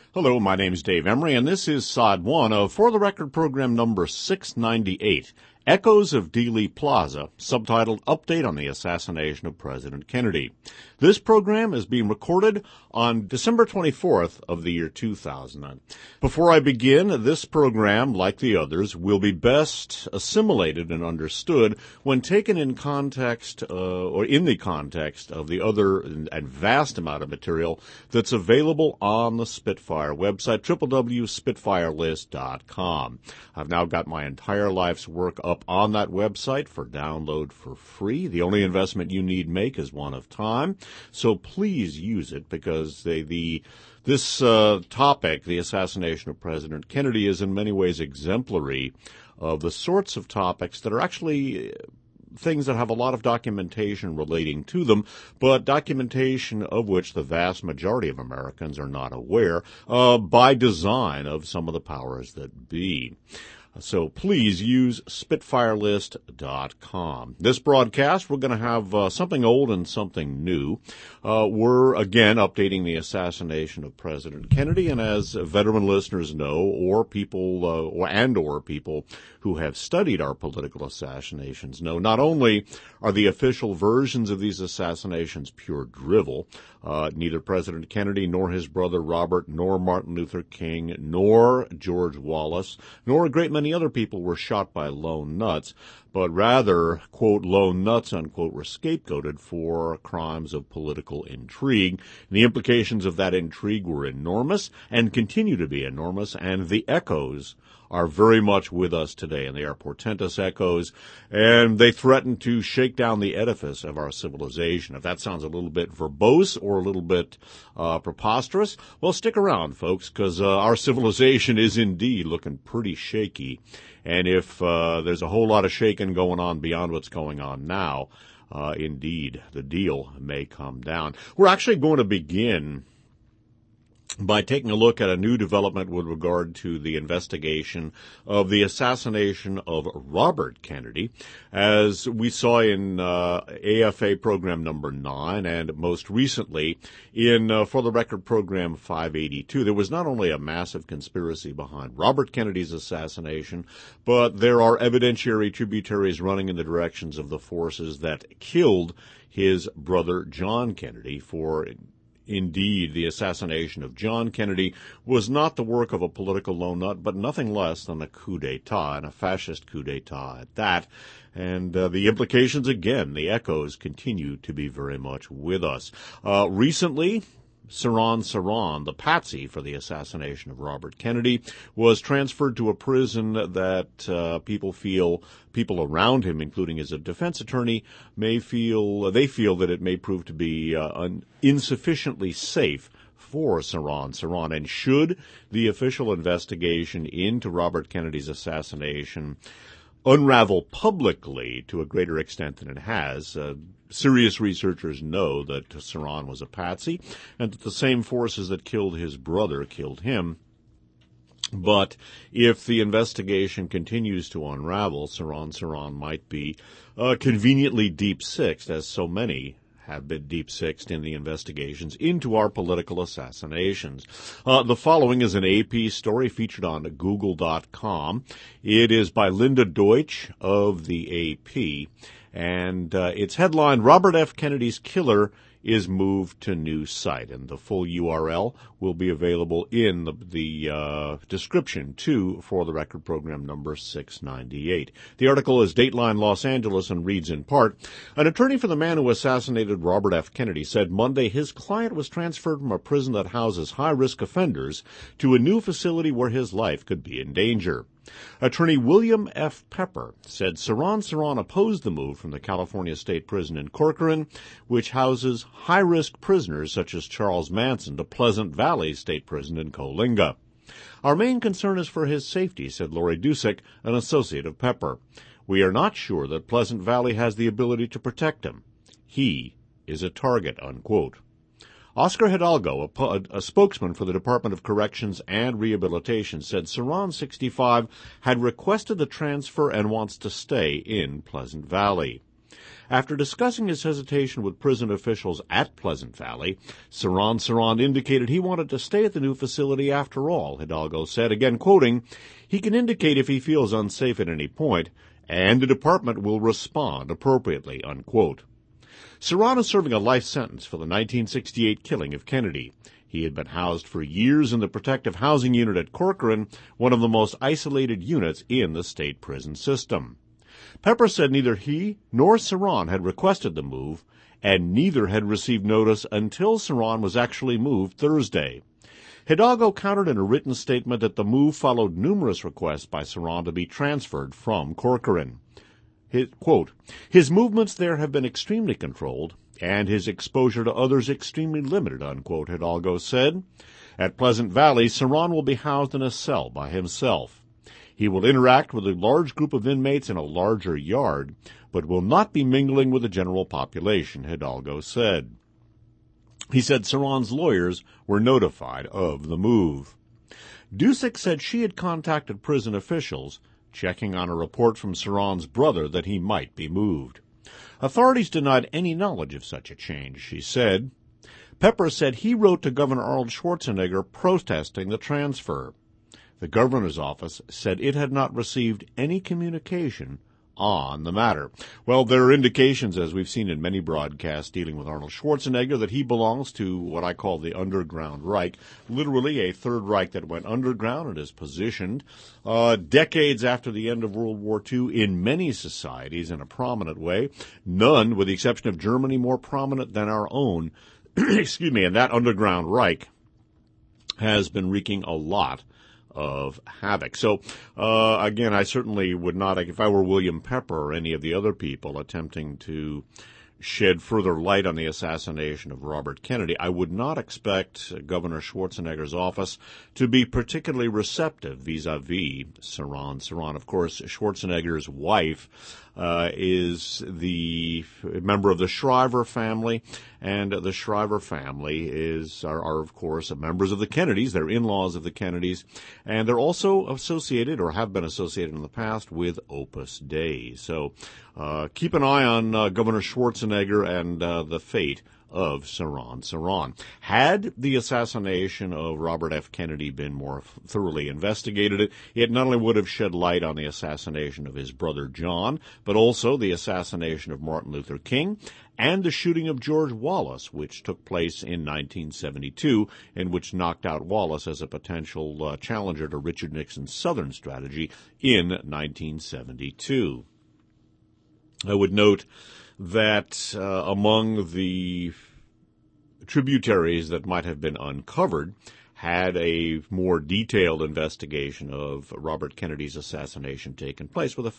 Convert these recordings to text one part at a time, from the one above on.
Hello, my name is Dave Emery, and this is Side 1 of For the Record program number 698, Echoes of Dealey Plaza, subtitled Update on the Assassination of President Kennedy. This program is being recorded on December 24th of the year 2000. Before I begin, this program, like the others, will be best assimilated and understood when taken in context, or in the context of the other and vast amount of material that's available on the Spitfire website, www.spitfirelist.com. I've now got my entire life's work up on that website for download for free. The only investment you need make is one of time. So please use it, because this topic, the assassination of President Kennedy, is in many ways exemplary of the sorts of topics that are actually things that have a lot of documentation relating to them, but documentation of which the vast majority of Americans are not aware, by design of some of the powers that be. So please use SpitfireList.com. This broadcast, we're going to have something old and something new. We're, again, updating the assassination of President Kennedy, and as veteran listeners know, or people people who have studied our political assassinations know, not only are the official versions of these assassinations pure drivel, neither President Kennedy nor his brother Robert, nor Martin Luther King, nor George Wallace, nor a great many other people were shot by lone nuts, but rather, quote, lone nuts, unquote, were scapegoated for crimes of political intrigue. And the implications of that intrigue were enormous and continue to be enormous, and the echoes are very much with us today, and they are portentous echoes, and they threaten to shake down the edifice of our civilization. If that sounds a little bit verbose or a little bit preposterous, well, stick around, folks, because our civilization is indeed looking pretty shaky, and if there's a whole lot of shaking going on beyond what's going on now, indeed, the deal may come down. We're actually going to begin by taking a look at a new development with regard to the investigation of the assassination of Robert Kennedy. As we saw in AFA program number 9, and most recently in For the Record program 582, there was not only a massive conspiracy behind Robert Kennedy's assassination, but there are evidentiary tributaries running in the directions of the forces that killed his brother John Kennedy. For indeed, the assassination of John Kennedy was not the work of a political lone nut, but nothing less than a coup d'etat, and a fascist coup d'etat at that. And the implications, again, the echoes continue to be very much with us. Recently, Sirhan Sirhan, the patsy for the assassination of Robert Kennedy, was transferred to a prison that people around him, including his defense attorney, they feel that it may prove to be insufficiently safe for Sirhan Sirhan. And should the official investigation into Robert Kennedy's assassination unravel publicly to a greater extent than it has, serious researchers know that Sirhan was a patsy, and that the same forces that killed his brother killed him. But if the investigation continues to unravel, Sirhan Sirhan might be conveniently deep-sixed, as so many have been deep-sixed in the investigations into our political assassinations. The following is an AP story featured on Google.com. It is by Linda Deutsch of the AP, and it's headlined, Robert F. Kennedy's Killer is moved to new site, and the full URL will be available in the description for the record program number 698. The article is Dateline Los Angeles and reads in part, an attorney for the man who assassinated Robert F. Kennedy said Monday his client was transferred from a prison that houses high-risk offenders to a new facility where his life could be in danger. Attorney William F. Pepper said Sirhan Sirhan opposed the move from the California State Prison in Corcoran, which houses high-risk prisoners such as Charles Manson, to Pleasant Valley State Prison in Coalinga. Our main concern is for his safety, said Lori Dusick, an associate of Pepper. We are not sure that Pleasant Valley has the ability to protect him. He is a target, unquote. Oscar Hidalgo, a spokesman for the Department of Corrections and Rehabilitation, said Sirhan, 65, had requested the transfer and wants to stay in Pleasant Valley. After discussing his hesitation with prison officials at Pleasant Valley, Saran indicated he wanted to stay at the new facility after all, Hidalgo said, again quoting, "He can indicate if he feels unsafe at any point, and the department will respond appropriately," unquote. Saran is serving a life sentence for the 1968 killing of Kennedy. He had been housed for years in the protective housing unit at Corcoran, one of the most isolated units in the state prison system. Pepper said neither he nor Saran had requested the move, and neither had received notice until Saran was actually moved Thursday. Hidalgo countered in a written statement that the move followed numerous requests by Saran to be transferred from Corcoran. His movements there have been extremely controlled, and his exposure to others extremely limited, unquote, Hidalgo said. At Pleasant Valley, Saran will be housed in a cell by himself. He will interact with a large group of inmates in a larger yard, but will not be mingling with the general population, Hidalgo said. He said Saran's lawyers were notified of the move. Dusick said she had contacted prison officials, checking on a report from Saran's brother that he might be moved. Authorities denied any knowledge of such a change, she said. Pepper said he wrote to Governor Arnold Schwarzenegger protesting the transfer. The governor's office said it had not received any communication on the matter. Well, there are indications, as we've seen in many broadcasts dealing with Arnold Schwarzenegger, that he belongs to what I call the Underground Reich, literally a Third Reich that went underground and is positioned decades after the end of World War II in many societies in a prominent way, none, with the exception of Germany, more prominent than our own. Excuse me, and that Underground Reich has been wreaking a lot of havoc. So, again, I certainly would not, if I were William Pepper or any of the other people attempting to shed further light on the assassination of Robert Kennedy, I would not expect Governor Schwarzenegger's office to be particularly receptive vis-a-vis Saran. Saran, of course, Schwarzenegger's wife, is the member of the Shriver family, and the Shriver family are of course members of the Kennedys. They're in-laws of the Kennedys, and they're also associated, or have been associated in the past, with Opus Dei. So keep an eye on Governor Schwarzenegger and the fate of Saran. Had the assassination of Robert F. Kennedy been more thoroughly investigated, it not only would have shed light on the assassination of his brother John, but also the assassination of Martin Luther King and the shooting of George Wallace, which took place in 1972, and which knocked out Wallace as a potential challenger to Richard Nixon's Southern strategy in 1972. I would note that among the tributaries that might have been uncovered had a more detailed investigation of Robert Kennedy's assassination taken place, were the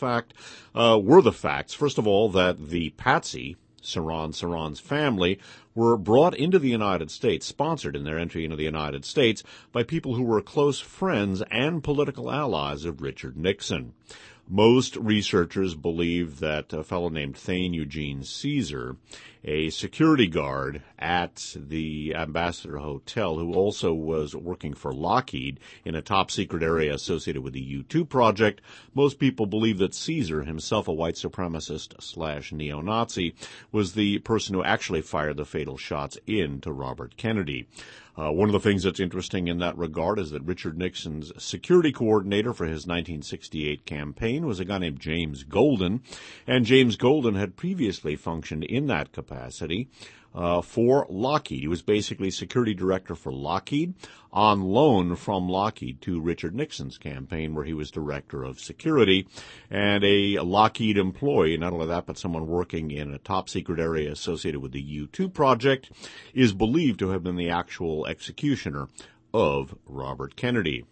facts, first of all, that the patsy, Saran's family, were brought into the United States, sponsored in their entry into the United States, by people who were close friends and political allies of Richard Nixon. Most researchers believe that a fellow named Thane Eugene Caesar, a security guard at the Ambassador Hotel, who also was working for Lockheed in a top-secret area associated with the U-2 project, most people believe that Caesar, himself a white supremacist / neo-Nazi, was the person who actually fired the fatal shots into Robert Kennedy. One of the things that's interesting in that regard is that Richard Nixon's security coordinator for his 1968 campaign was a guy named James Golden, and James Golden had previously functioned in that capacity for Lockheed. He was basically security director for Lockheed, on loan from Lockheed to Richard Nixon's campaign, where he was director of security, and a Lockheed employee. Not only that, but someone working in a top-secret area associated with the U-2 project is believed to have been the actual executioner of Robert Kennedy.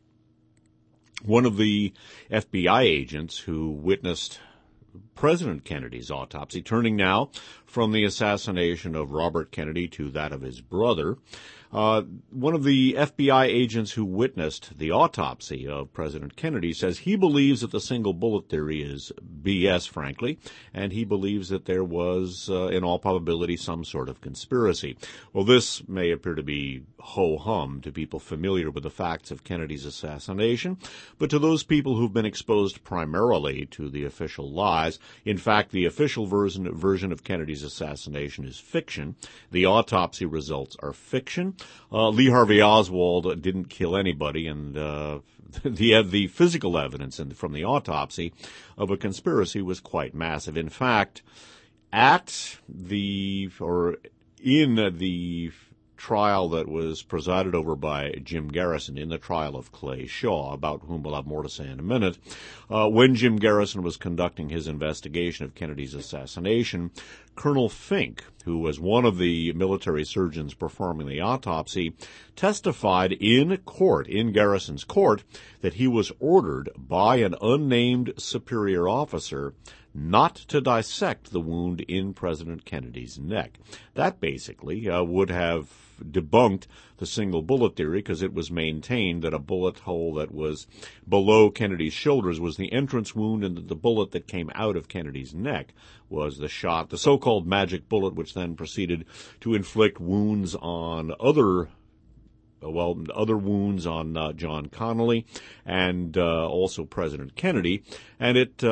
One of the FBI agents who witnessed President Kennedy's autopsy, turning now from the assassination of Robert Kennedy to that of his brother, One of the FBI agents who witnessed the autopsy of President Kennedy says he believes that the single bullet theory is BS, frankly, and he believes that there was, in all probability, some sort of conspiracy. Well, this may appear to be ho-hum to people familiar with the facts of Kennedy's assassination, but to those people who've been exposed primarily to the official lies, in fact, the official version of Kennedy's assassination is fiction. The autopsy results are fiction. Lee Harvey Oswald didn't kill anybody, and the physical evidence from the autopsy of a conspiracy was quite massive. In fact, in the trial that was presided over by Jim Garrison, in the trial of Clay Shaw, about whom we'll have more to say in a minute, when Jim Garrison was conducting his investigation of Kennedy's assassination, Colonel Fink, who was one of the military surgeons performing the autopsy, testified in court, in Garrison's court, that he was ordered by an unnamed superior officer not to dissect the wound in President Kennedy's neck. That basically would have debunked the single bullet theory, because it was maintained that a bullet hole that was below Kennedy's shoulders was the entrance wound, and that the bullet that came out of Kennedy's neck was the shot, the so-called magic bullet, which then proceeded to inflict wounds on other wounds on John Connally and also President Kennedy. And it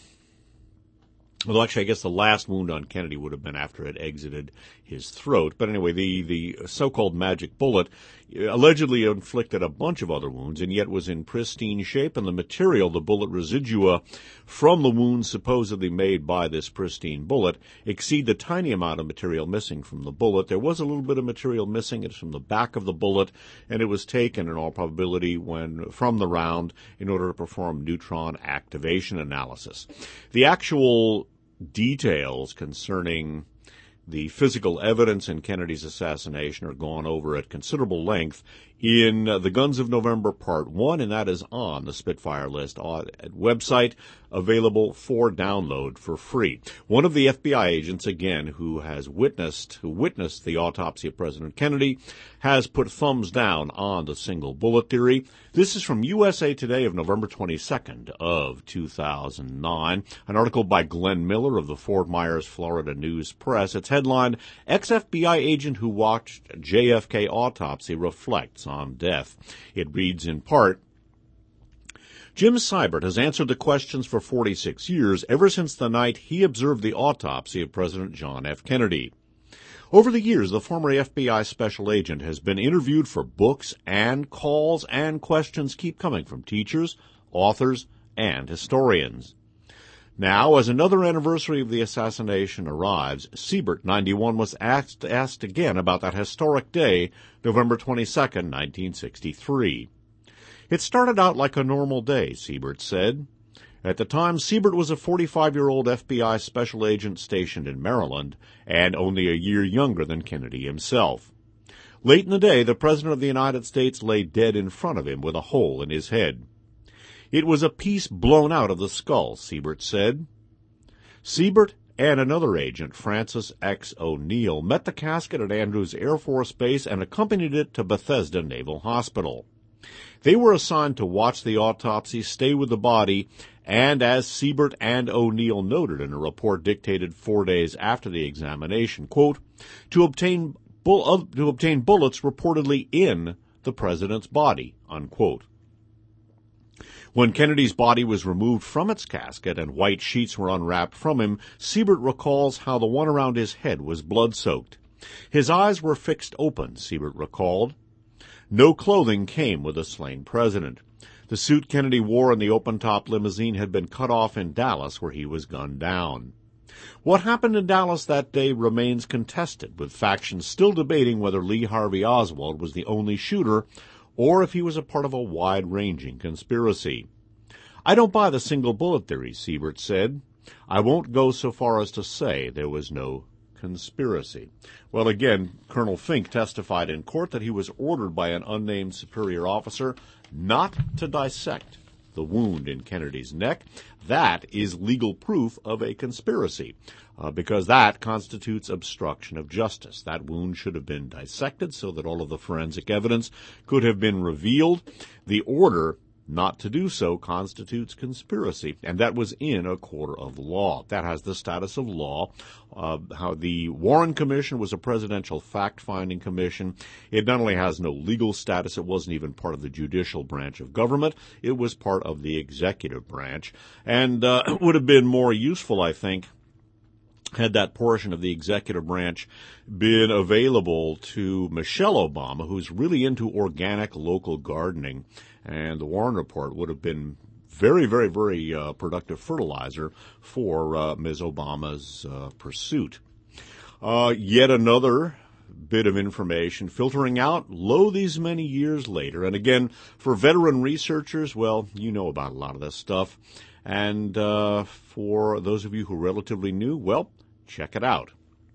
well, actually, I guess the last wound on Kennedy would have been after it exited his throat. But anyway, the so-called magic bullet allegedly inflicted a bunch of other wounds, and yet was in pristine shape, and the material, the bullet residua from the wounds supposedly made by this pristine bullet, exceed the tiny amount of material missing from the bullet. There was a little bit of material missing. It's from the back of the bullet, and it was taken, in all probability, from the round in order to perform neutron activation analysis. The actual details concerning the physical evidence in Kennedy's assassination are gone over at considerable length in The Guns of November Part 1, and that is on the Spitfire List website, available for download for free. One of the FBI agents, again, who witnessed the autopsy of President Kennedy, has put thumbs down on the single bullet theory. This is from USA Today of November 22nd of 2009, an article by Glenn Miller of the Fort Myers, Florida News Press. It's headlined, "Ex-FBI Agent Who Watched JFK Autopsy Reflects on Death." It reads in part, "Jim Seibert has answered the questions for 46 years, ever since the night he observed the autopsy of President John F. Kennedy. Over the years, the former FBI special agent has been interviewed for books, and calls and questions keep coming from teachers, authors, and historians. Now, as another anniversary of the assassination arrives, Seibert, 91, was asked again about that historic day, November 22nd, 1963. It started out like a normal day, Seibert said. At the time, Seibert was a 45-year-old FBI special agent stationed in Maryland, and only a year younger than Kennedy himself. Late in the day, the President of the United States lay dead in front of him with a hole in his head. It was a piece blown out of the skull, Seibert said. Seibert and another agent, Francis X. O'Neill, met the casket at Andrews Air Force Base and accompanied it to Bethesda Naval Hospital. They were assigned to watch the autopsy, stay with the body, and as Seibert and O'Neill noted in a report dictated 4 days after the examination, quote, to obtain bullets reportedly in the president's body, unquote. When Kennedy's body was removed from its casket and white sheets were unwrapped from him, Seibert recalls how the one around his head was blood-soaked. His eyes were fixed open, Seibert recalled. No clothing came with the slain president. The suit Kennedy wore in the open-top limousine had been cut off in Dallas, where he was gunned down. What happened in Dallas that day remains contested, with factions still debating whether Lee Harvey Oswald was the only shooter or if he was a part of a wide-ranging conspiracy. I don't buy the single bullet theory, Seibert said. I won't go so far as to say there was no conspiracy. Well, again, Colonel Fink testified in court that he was ordered by an unnamed superior officer not to dissect the wound in Kennedy's neck. That is legal proof of a conspiracy, because that constitutes obstruction of justice. That wound should have been dissected so that all of the forensic evidence could have been revealed. The order not to do so constitutes conspiracy, and that was in a court of law. That has the status of law. How the Warren Commission was a presidential fact-finding commission. It not only has no legal status, it wasn't even part of the judicial branch of government. It was part of the executive branch, and it would have been more useful, I think, had that portion of the executive branch been available to Michelle Obama, who's really into organic local gardening, and the Warren Report would have been very, very, very productive fertilizer for Ms. Obama's pursuit. Yet another bit of information filtering out lo these many years later. And again, for veteran researchers, well, you know about a lot of this stuff. And for those of you who are relatively new, well, check it out.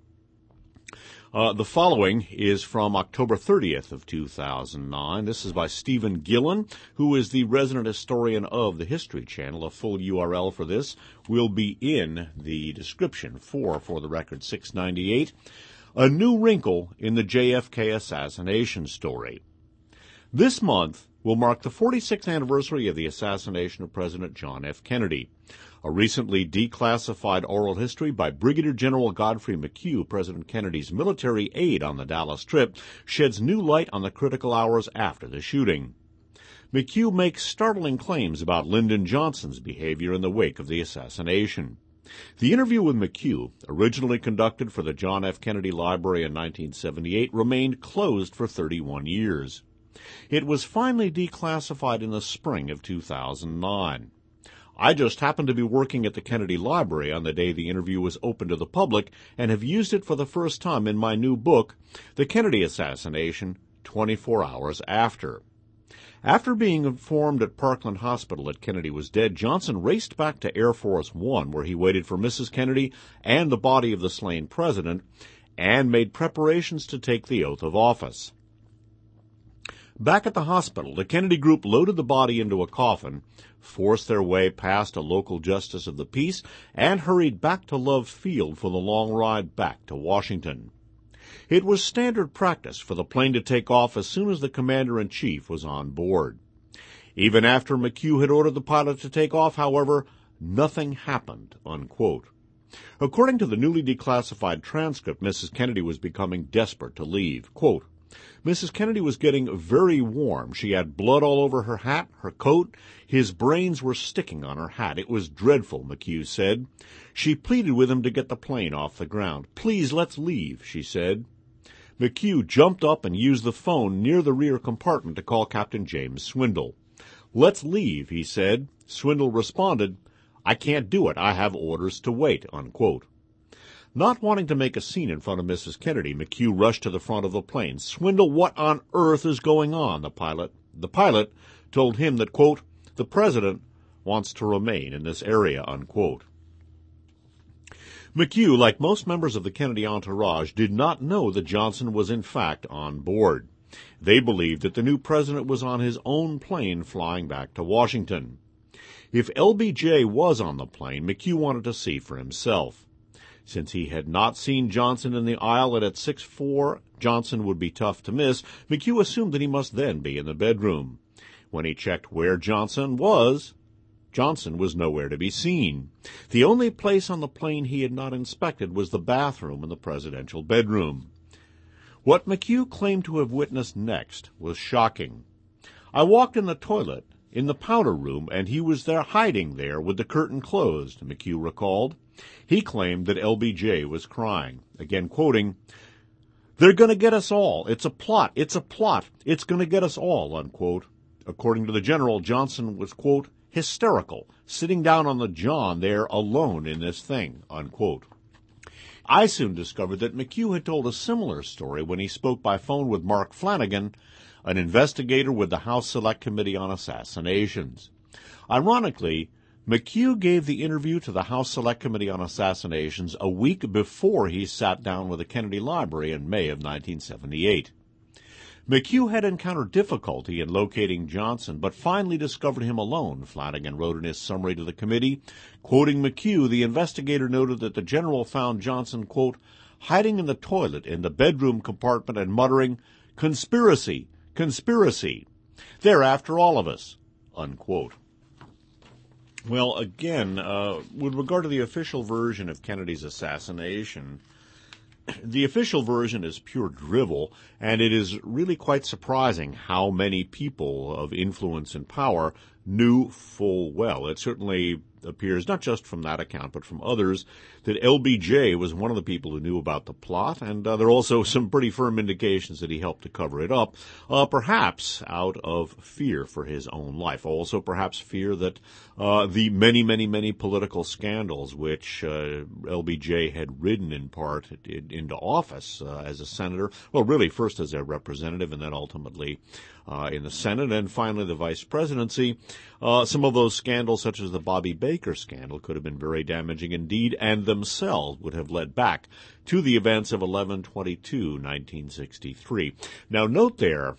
The following is from October 30th of 2009. This is by Stephen Gillen, who is the resident historian of the History Channel. A full URL for this will be in the description for the record 698. A new wrinkle in the JFK assassination story. This month will mark the 46th anniversary of the assassination of President John F. Kennedy. A recently declassified oral history by Brigadier General Godfrey McHugh, President Kennedy's military aide on the Dallas trip, sheds new light on the critical hours after the shooting. McHugh makes startling claims about Lyndon Johnson's behavior in the wake of the assassination. The interview with McHugh, originally conducted for the John F. Kennedy Library in 1978, remained closed for 31 years. It was finally declassified in the spring of 2009. I just happened to be working at the Kennedy Library on the day the interview was open to the public and have used it for the first time in my new book, The Kennedy Assassination, 24 Hours After. After being informed at Parkland Hospital that Kennedy was dead, Johnson raced back to Air Force One, where he waited for Mrs. Kennedy and the body of the slain president, and made preparations to take the oath of office. Back at the hospital, the Kennedy group loaded the body into a coffin, forced their way past a local justice of the peace, and hurried back to Love Field for the long ride back to Washington. It was standard practice for the plane to take off as soon as the commander-in-chief was on board. Even after McHugh had ordered the pilot to take off, however, nothing happened, unquote. According to the newly declassified transcript, Mrs. Kennedy was becoming desperate to leave. Quote, Mrs. Kennedy was getting very warm. She had blood all over her hat, her coat. His brains were sticking on her hat. It was dreadful, McHugh said. She pleaded with him to get the plane off the ground. Please, let's leave, she said. McHugh jumped up and used the phone near the rear compartment to call Captain James Swindle. Let's leave, he said. Swindle responded, I can't do it. I have orders to wait, unquote. Not wanting to make a scene in front of Mrs. Kennedy, McHugh rushed to the front of the plane. Swindle, what on earth is going on? The pilot told him that, quote, the president wants to remain in this area, unquote. McHugh, like most members of the Kennedy entourage, did not know that Johnson was in fact on board. They believed that the new president was on his own plane flying back to Washington. If LBJ was on the plane, McHugh wanted to see for himself. Since he had not seen Johnson in the aisle and at 6'4", Johnson would be tough to miss, McHugh assumed that he must then be in the bedroom. When he checked where Johnson was nowhere to be seen. The only place on the plane he had not inspected was the bathroom in the presidential bedroom. What McHugh claimed to have witnessed next was shocking. I walked in the toilet, in the powder room, and he was there hiding there with the curtain closed, McHugh recalled. He claimed that LBJ was crying. Again quoting, they're going to get us all. It's a plot. It's a plot. It's going to get us all, unquote. According to the general, Johnson was, quote, hysterical, sitting down on the john there alone in this thing, unquote. I soon discovered that McHugh had told a similar story when he spoke by phone with Mark Flanagan, an investigator with the House Select Committee on Assassinations. Ironically, McHugh gave the interview to the House Select Committee on Assassinations a week before he sat down with the Kennedy Library in May of 1978. McHugh had encountered difficulty in locating Johnson, but finally discovered him alone, Flanagan wrote in his summary to the committee. Quoting McHugh, the investigator noted that the general found Johnson, quote, hiding in the toilet in the bedroom compartment and muttering, "Conspiracy, conspiracy. They're after all of us," unquote. Well, again, with regard to the official version of Kennedy's assassination, the official version is pure drivel, and it is really quite surprising how many people of influence and power knew full well. It certainly appears, not just from that account, but from others, that LBJ was one of the people who knew about the plot, and there are also some pretty firm indications that he helped to cover it up, perhaps out of fear for his own life. Also perhaps fear that the many political scandals which LBJ had ridden in part into office as a senator, well, really first as a representative and then ultimately in the Senate, and finally the vice presidency. Some of those scandals, such as the Bobby Baker scandal, could have been very damaging indeed, and themselves would have led back to the events of 11/22/1963. Now, note there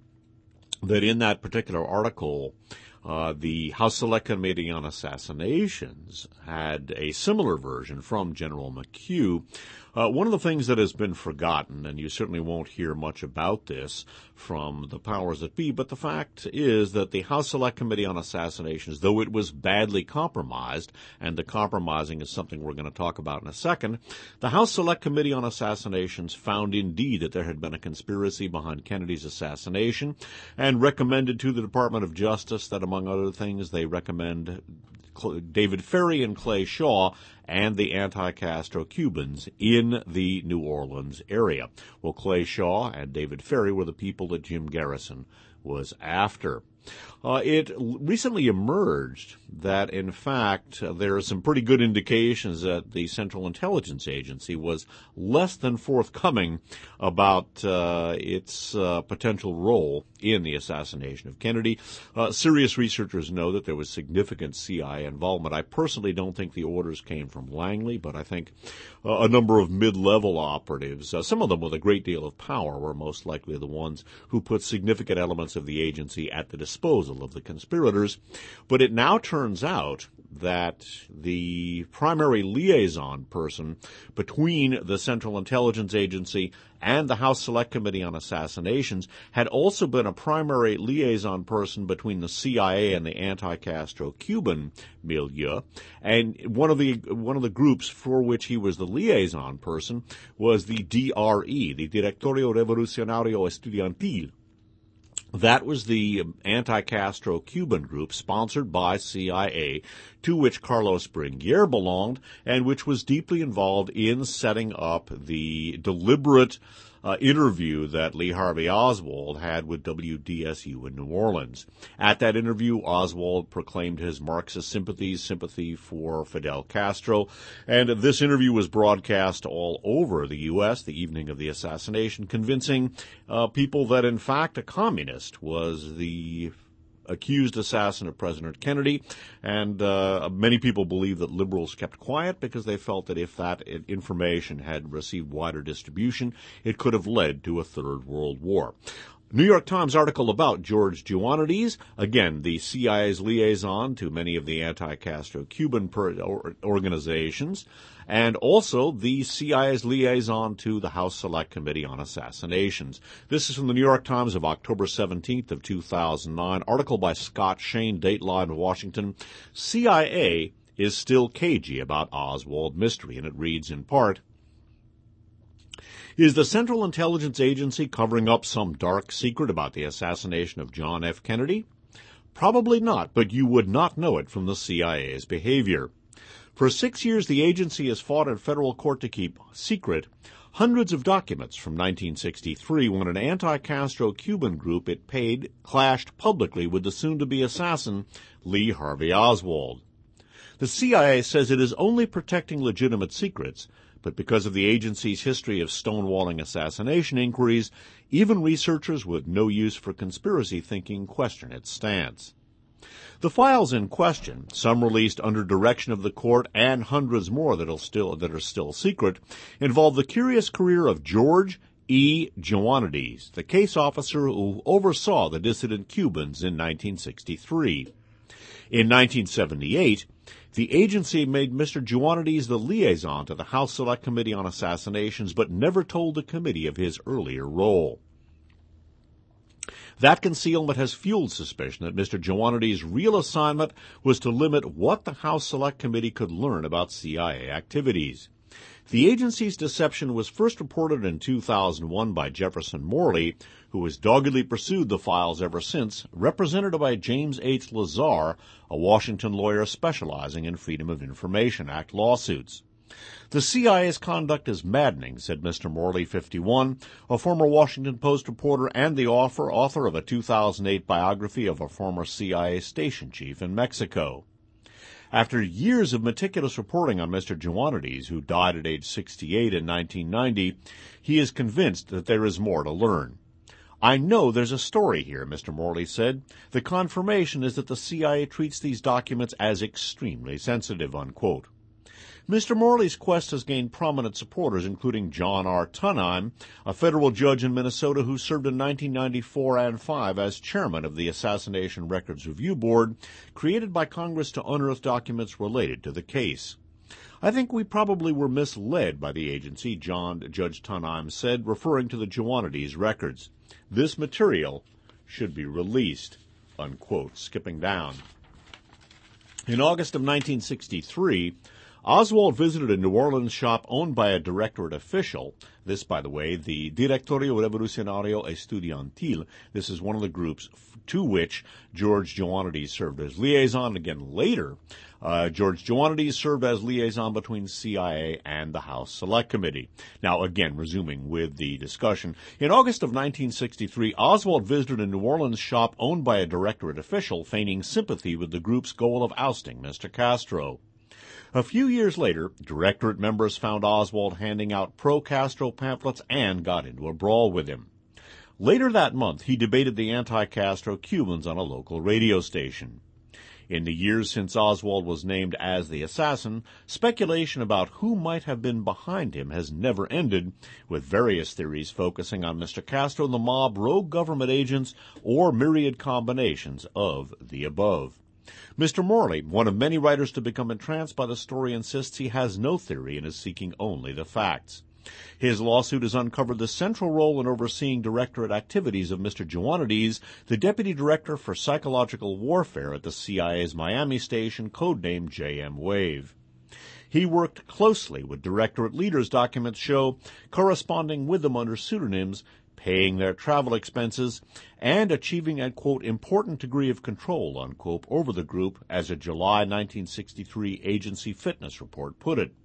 that in that particular article, the House Select Committee on Assassinations had a similar version from General McHugh. One of the things that has been forgotten, and you certainly won't hear much about this from the powers that be, but the fact is that the House Select Committee on Assassinations, though it was badly compromised, and the compromising is something we're going to talk about in a second, the House Select Committee on Assassinations found indeed that there had been a conspiracy behind Kennedy's assassination, and recommended to the Department of Justice that, among other things, they recommend David Ferry and Clay Shaw and the anti-Castro Cubans in the New Orleans area. Well, Clay Shaw and David Ferry were the people that Jim Garrison was after. It recently emerged that, in fact, there are some pretty good indications that the Central Intelligence Agency was less than forthcoming about its potential role in the assassination of Kennedy. Serious researchers know that there was significant CIA involvement. I personally don't think the orders came from Langley, but I think a number of mid-level operatives, some of them with a great deal of power, were most likely the ones who put significant elements of the agency at the disposal of the conspirators. But it now turns out that the primary liaison person between the Central Intelligence Agency and the House Select Committee on Assassinations had also been a primary liaison person between the CIA and the anti-Castro Cuban milieu. And one of the groups for which he was the liaison person was the DRE, the Directorio Revolucionario Estudiantil. That was the anti-Castro Cuban group sponsored by CIA, to which Carlos Bringuier belonged, and which was deeply involved in setting up the deliberate interview that Lee Harvey Oswald had with WDSU in New Orleans. At that interview, Oswald proclaimed his Marxist sympathy for Fidel Castro, and this interview was broadcast all over the U.S. the evening of the assassination, convincing people that, in fact, a communist was the accused assassin of President Kennedy, and many people believe that liberals kept quiet because they felt that if that information had received wider distribution, it could have led to a Third World War. New York Times article about George Joannides, again, the CIA's liaison to many of the anti-Castro Cuban organizations, and also the CIA's liaison to the House Select Committee on Assassinations. This is from the New York Times of October 17th of 2009, article by Scott Shane, Dateline, Washington. CIA is still cagey about Oswald mystery, and it reads in part, is the Central Intelligence Agency covering up some dark secret about the assassination of John F. Kennedy? Probably not, but you would not know it from the CIA's behavior. For 6 years, the agency has fought in federal court to keep secret hundreds of documents from 1963 when an anti-Castro Cuban group it paid clashed publicly with the soon-to-be assassin Lee Harvey Oswald. The CIA says it is only protecting legitimate secrets, but because of the agency's history of stonewalling assassination inquiries, even researchers with no use for conspiracy thinking question its stance. The files in question, some released under direction of the court and hundreds more that are still secret, involve the curious career of George E. Joanides, the case officer who oversaw the dissident Cubans in 1963. In 1978, the agency made Mr. Joanides the liaison to the House Select Committee on Assassinations, but never told the committee of his earlier role. That concealment has fueled suspicion that Mr. Joanides' real assignment was to limit what the House Select Committee could learn about CIA activities. The agency's deception was first reported in 2001 by Jefferson Morley, who has doggedly pursued the files ever since, represented by James H. Lazar, a Washington lawyer specializing in Freedom of Information Act lawsuits. The CIA's conduct is maddening, said Mr. Morley, 51, a former Washington Post reporter and the author of a 2008 biography of a former CIA station chief in Mexico. After years of meticulous reporting on Mr. Joanides, who died at age 68 in 1990, he is convinced that there is more to learn. I know there's a story here, Mr. Morley said. The confirmation is that the CIA treats these documents as extremely sensitive, unquote. Mr. Morley's quest has gained prominent supporters, including John R. Tunheim, a federal judge in Minnesota who served in 1994 and 5 as chairman of the Assassination Records Review Board, created by Congress to unearth documents related to the case. I think we probably were misled by the agency, Judge Tunheim said, referring to the Joanides records. This material should be released, unquote, skipping down. In August of 1963, Oswald visited a New Orleans shop owned by a directorate official. This, by the way, the Directorio Revolucionario Estudiantil. This is one of the groups to which George Joanides served as liaison. Again, later, George Joanides served as liaison between CIA and the House Select Committee. Now, again, resuming with the discussion, in August of 1963, Oswald visited a New Orleans shop owned by a directorate official, feigning sympathy with the group's goal of ousting Mr. Castro. A few years later, directorate members found Oswald handing out pro-Castro pamphlets and got into a brawl with him. Later that month, he debated the anti-Castro Cubans on a local radio station. In the years since Oswald was named as the assassin, speculation about who might have been behind him has never ended, with various theories focusing on Mr. Castro, the mob, rogue government agents, or myriad combinations of the above. Mr. Morley, one of many writers to become entranced by the story, insists he has no theory and is seeking only the facts. His lawsuit has uncovered the central role in overseeing directorate activities of Mr. Joanides, the Deputy Director for Psychological Warfare at the CIA's Miami station, codenamed JM Wave. He worked closely with directorate leaders, documents show, corresponding with them under pseudonyms, paying their travel expenses, and achieving a, quote, important degree of control, unquote, over the group, as a July 1963 agency fitness report put it.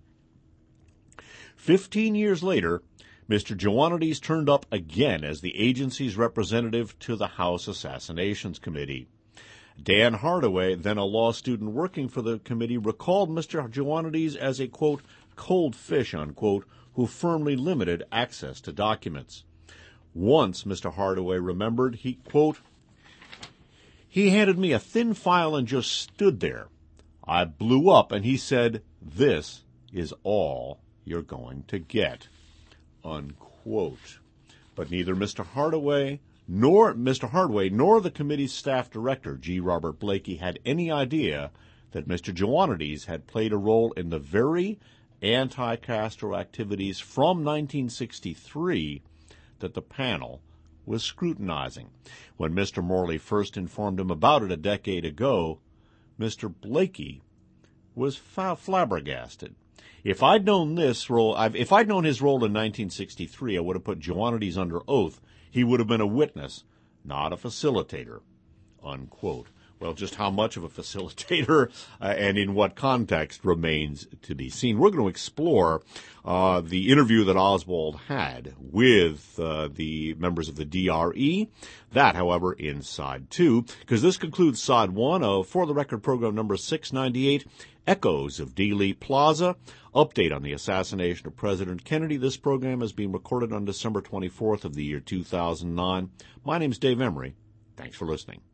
15 years later, Mr. Joanides turned up again as the agency's representative to the House Assassinations Committee. Dan Hardaway, then a law student working for the committee, recalled Mr. Joanides as a, quote, cold fish, unquote, who firmly limited access to documents. Once, Mr. Hardaway remembered, he, quote, he handed me a thin file and just stood there. I blew up and he said, this is all you're going to get, unquote. But neither Mr. Hardaway nor the committee's staff director, G. Robert Blakey, had any idea that Mr. Joanides had played a role in the very anti-Castro activities from 1963 that the panel was scrutinizing. When Mr. Morley first informed him about it a decade ago, Mr. Blakey was flabbergasted. If I'd known his role in 1963, I would have put Joanides under oath. He would have been a witness, not a facilitator, unquote. Well, just how much of a facilitator and in what context remains to be seen. We're going to explore the interview that Oswald had with the members of the DRE. That, however, in Side 2, because this concludes Side 1 of For the Record program number 698, Echoes of Dealey Plaza, update on the assassination of President Kennedy. This program is being recorded on December 24th of the year 2009. My name's Dave Emery. Thanks for listening.